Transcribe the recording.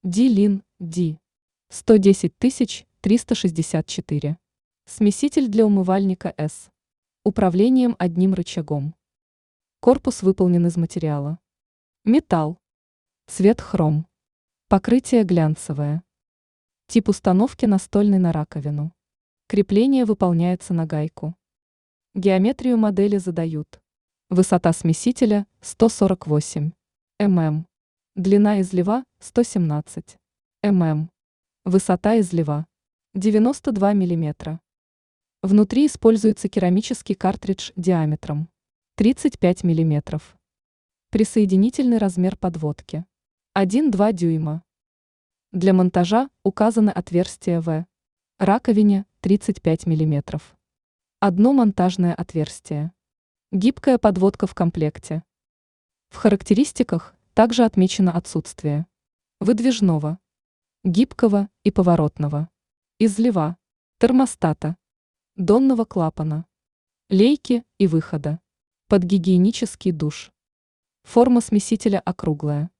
D-Lin, D. 110364. Смеситель для умывальника S. Управлением одним рычагом. Корпус выполнен из материала. Металл. Цвет хром. Покрытие глянцевое. Тип установки настольный на раковину. Крепление выполняется на гайку. Геометрию модели задают. Высота смесителя 148 мм. Длина излива 117 мм. Высота излива 92 мм. Внутри используется керамический картридж диаметром 35 мм. Присоединительный размер подводки 1,2 дюйма. Для монтажа указаны отверстия в раковине 35 мм. Одно монтажное отверстие. Гибкая подводка в комплекте. В характеристиках также отмечено отсутствие выдвижного, гибкого и поворотного, излива, термостата, донного клапана, лейки и выхода, под гигиенический душ. Форма смесителя округлая.